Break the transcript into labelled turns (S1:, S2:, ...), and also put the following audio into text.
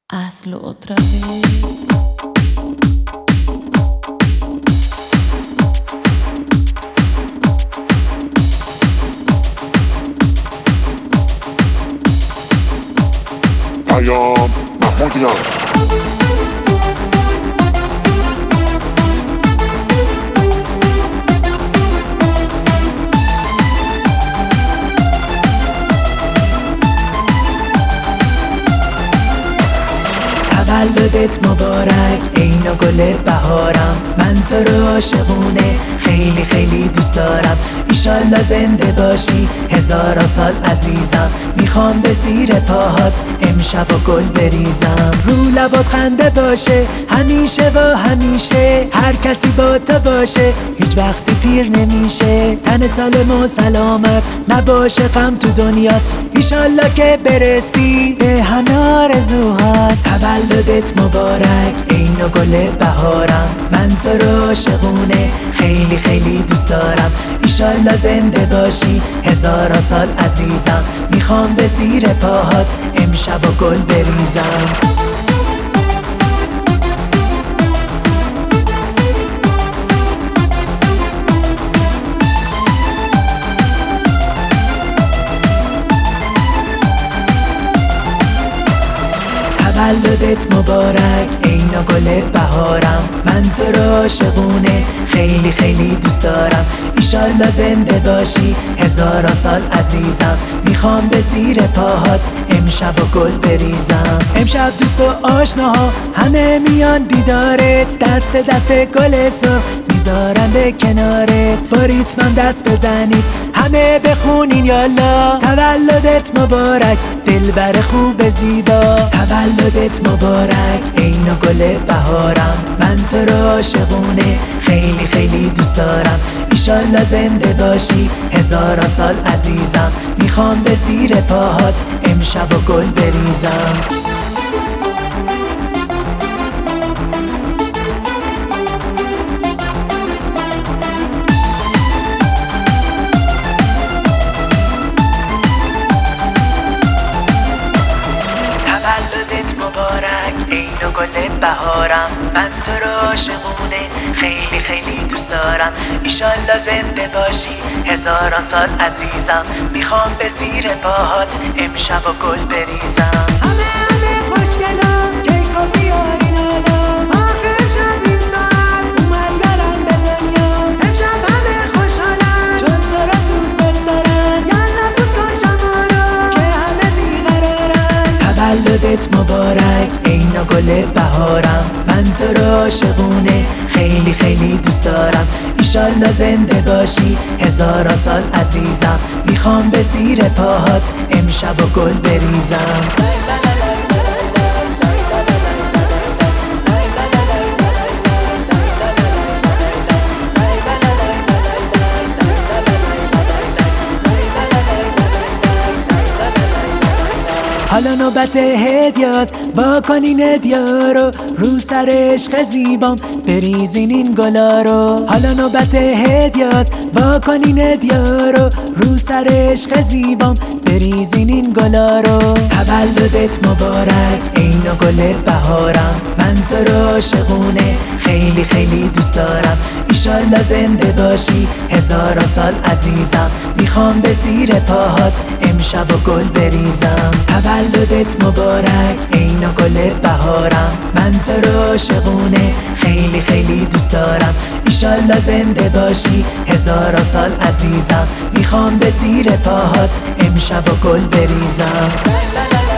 S1: Hazlo otra vez.
S2: پیام محمودیان.
S3: تولدت مبارک ای نوگل بهارم، من تو رو عاشقونه خیلی خیلی دوست دارم. ایشالله زنده باشی هزاران سال عزیزم، میخوام به زیر پاهات امشب و گل بریزم. رو لبات خنده باشه همیشه و همیشه، هر کسی با تو باشه هیچ وقتی پیر نمیشه. تن سالم و سلامت نباشه غم تو دنیات، ایشالله که برسی به همه آرزوهات. تولدت مبارک ای نوگل بهارم، من تو رو عاشقونه خیلی خیلی دوست دارم. ایشالله زنده باشی هزاران سال عزیزم، میخوام به زیر پاهات امشب و گل بریزم. تولدت مبارک ای نوگل بهارم، من تو رو عاشقونه خیلی خیلی دوست دارم. ایشالله زنده باشی هزاران سال عزیزم، میخوام به زیر پاهات امشب و گل بریزم. امشب دوست و آشناها همه میان دیدارت، دست دست گل سرخ میذارم به کنارت. با ریتمم دست بزنید همه بخونین یالا، تولدت مبارک دلبر خوب زیبا. تولدت مبارک ای نوگل بهارم، من تو رو عاشقونه خیلی خیلی دوست دارم. ایشالله زنده باشی هزاران سال عزیزم، میخوام به زیر پاهات امشب و گل بریزم. تولدت مبارک ای نوگل بهارم، من تو رو عاشقونه خیلی خیلی دوست دارم. ایشالله زنده باشی هزاران سال عزیزم، میخوام به زیر پاهات امشب و گل بریزم. همه خوشگلا کیکو بیارین حالا، آخه امشب این ساعت اومد یارم به دنیا. امشب همه خوشحالن چون تو رو دوست دارن، یالا بود کن شما رو که همه بیقرارن. تولدت مبارک ای نوگل بهارم، من تو رو عاشقونه خیلی خیلی دوست دارم. ایشالله زنده باشی هزاران سال عزیزم، میخوام به زیر پاهات امشب و گل بریزم. حالا نوبت هدیاست واکنین هدیا رو سر عشق زیبام بریزین این گلا رو. حالا نوبت هدیاست واکنین هدیا رو سر عشق زیبام بریزین این گلا رو. تولدت مبارک ای نوگل بهارم، من تو رو عاشقونه خیلی خیلی دوست دارم. ایشالله زنده باشی هزاران سال عزیزم، میخوام به زیر پاهات امشب و گل بریزم. تولدت مبارک ای نوگل بهارم، من تو رو عاشقونه خیلی خیلی دوست دارم. ایشالله زنده باشی هزاران سال عزیزم، میخوام به زیر پاهات امشب و گل بریزم.